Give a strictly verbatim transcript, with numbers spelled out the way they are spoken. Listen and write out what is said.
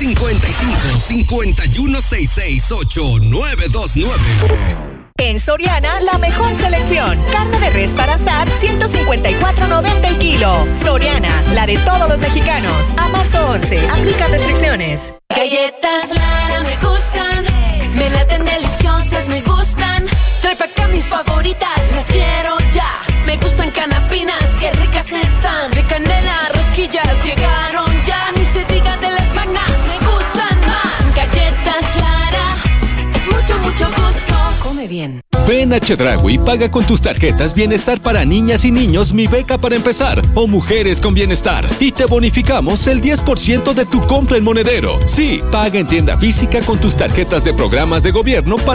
cincuenta y cinco, cincuenta y uno, sesenta y seis, ocho, nueve dos nueve. En Soriana, la mejor selección. Carne de res para asar, ciento cincuenta y cuatro noventa el kilo. Soriana, la de todos los mexicanos. A marzo once, aplica restricciones. Galletas Lara me gustan, me laten deliciosas, me gustan. Trae pa' acá mis favoritas, las quiero ya. Me gustan canapinas, qué ricas están. De canela, rosquillas, llegaron ya. Ni se diga de las magnas, me gustan más. Galletas Lara, mucho, mucho gusto. Come bien. Ven a Chedraui y paga con tus tarjetas Bienestar para niñas y niños Mi Beca para Empezar o Mujeres con Bienestar y te bonificamos el diez por ciento de tu compra en monedero. Sí, paga en tienda física con tus tarjetas de programas de gobierno para